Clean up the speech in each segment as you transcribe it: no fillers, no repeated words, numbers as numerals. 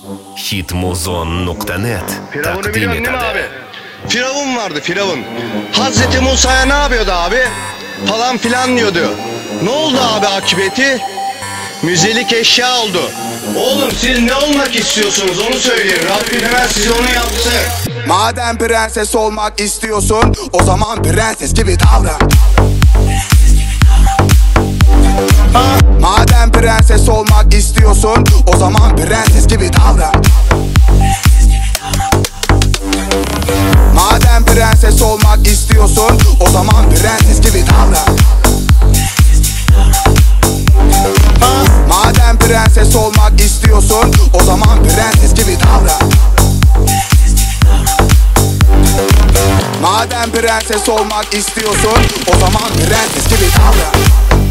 Hitmuzon.net Firavun'u takdim biliyorsun değil mi etadi. abi? Firavun vardı, Firavun. Hazreti Musa'ya ne yapıyordu abi? Falan filan diyordu. Ne oldu abi akıbeti? Müzelik eşya oldu. Oğlum siz ne olmak istiyorsunuz onu söyleyin. Rabbim hemen size onu yapsın. Madem prenses olmak istiyorsun, o zaman prenses gibi davran. Madem prenses olmak istiyorsun, o zaman prenses gibi davran. Madem prenses olmak istiyorsun, o zaman prenses gibi davran. Madem prenses olmak istiyorsun, o zaman prenses gibi davran. Madem prenses olmak istiyorsun, o zaman prenses gibi davran.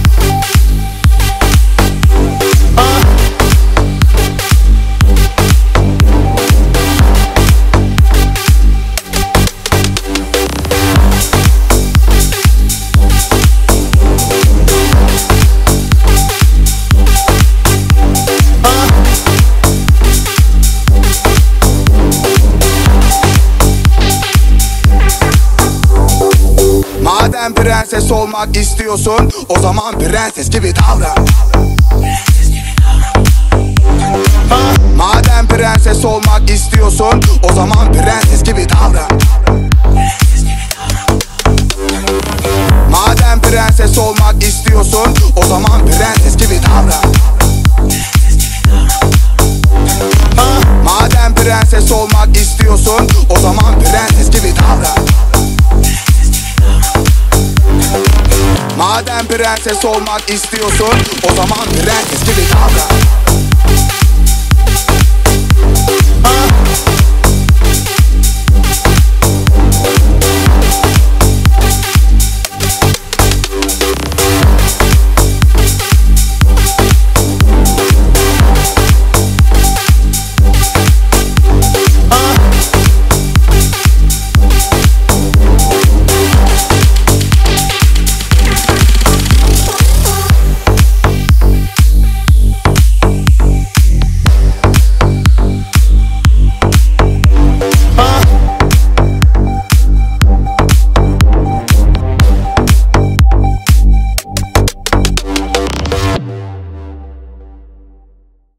Madem prenses olmak istiyorsun, o zaman prenses gibi davran. Madem prenses olmak istiyorsun, o zaman prenses gibi davran. Madem prenses olmak istiyorsun, o zaman prenses gibi davran. Madem prenses olmak istiyorsun, o zaman prenses gibi davran. Madem prenses olmak istiyorsun, o zaman prenses gibi davran.